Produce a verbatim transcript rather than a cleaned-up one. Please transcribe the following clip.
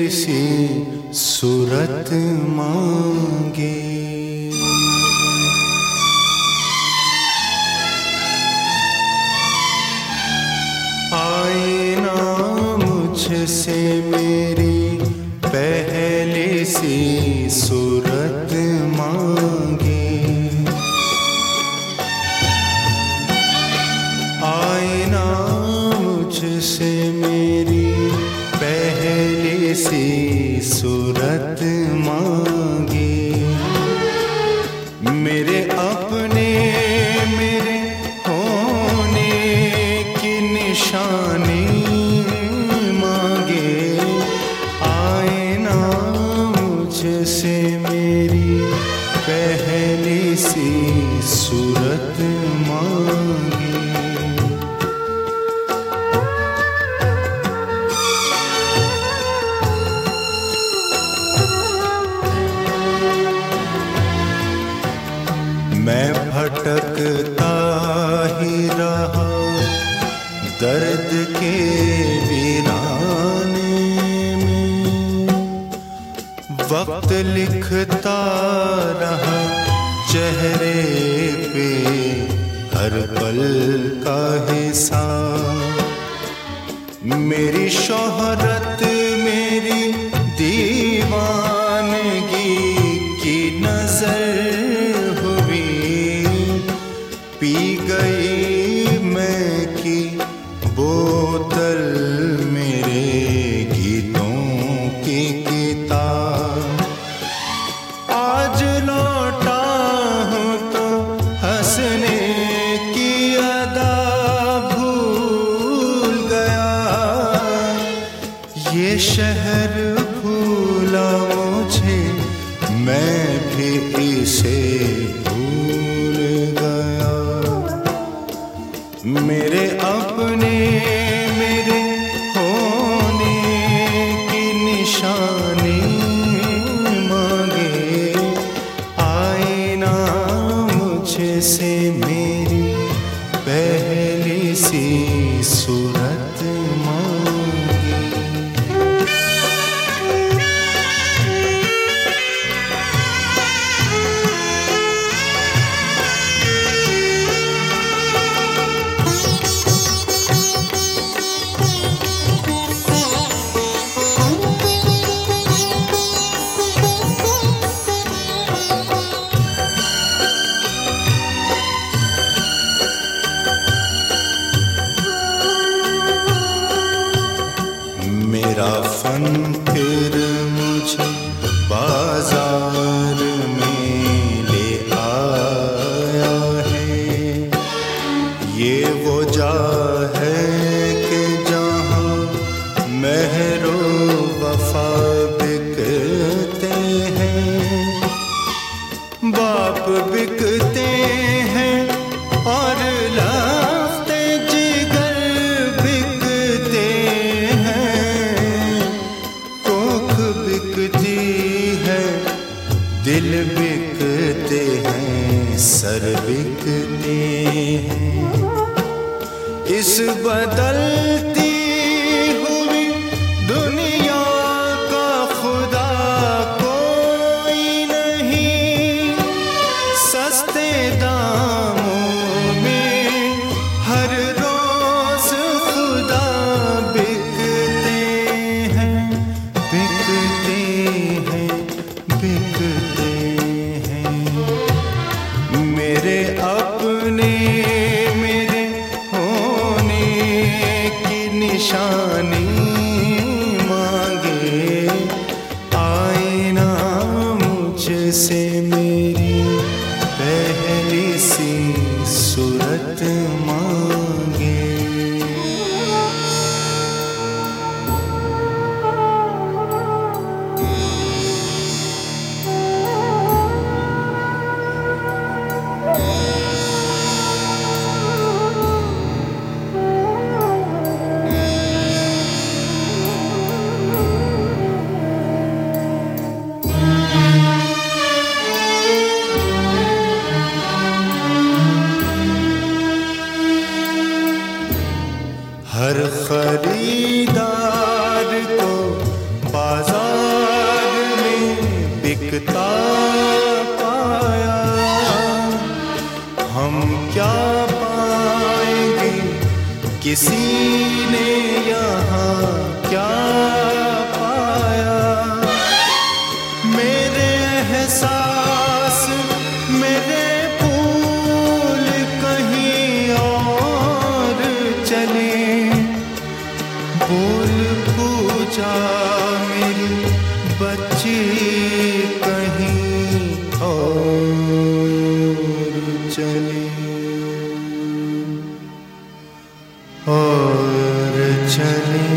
सी सूरत मांगे। आईना मुझसे मेरी पहली सी सूरत मांगे। आईना मुझसे मेरी पहली सी सूरत मांगे। मेरे अपने मेरे होने की निशानी मांगे। आईना मुझसे मेरी पहली सी सूरत मांगे। मैं भटकता ही रहा दर्द के वीराने में। वक्त लिखता रहा चेहरे पे हर पल का हिसाब। मेरी शोहरत मेरी दीवानगी की नजर पी गई मैं की बोतल मेरे गीतों की किताब। आज लौटा हूँ तो हंसने की अदा भूल गया। ये शहर भूला मुझे, मैं भी इसे मेरे अपने मेरे होने की निशानी मांगे। आईना मुझसे मेरी पहली सी सूरत मांगे। मेरा फन फिर मुझे बाजार में ले आया है। ये वो जा है कि जहाँ महरो वफा बिकते हैं। बाप बिकते हैं और लाफ्ते जिगर बिकते हैं। कोख बिकती है, दिल बिकते हैं, सर बिकते हैं। इस बदलती हुई दुनिया का खुदा कोई नहीं। सस्ते दामों में हर रोज खुदा बिकते हैं, बिकते हैं, बिकते हैं। मेरे अपने मेरे होने की निशानी मांगे। आईना मुझसे मेरी पहली सी सूरत मांगे। दिखता पाया, हम क्या पाएंगे, किसी ने यहाँ क्या पाया। मेरे एहसास मेरे फूल कहीं और चले, बोल पूजा मेरी बच्ची कहीं और चले और चले।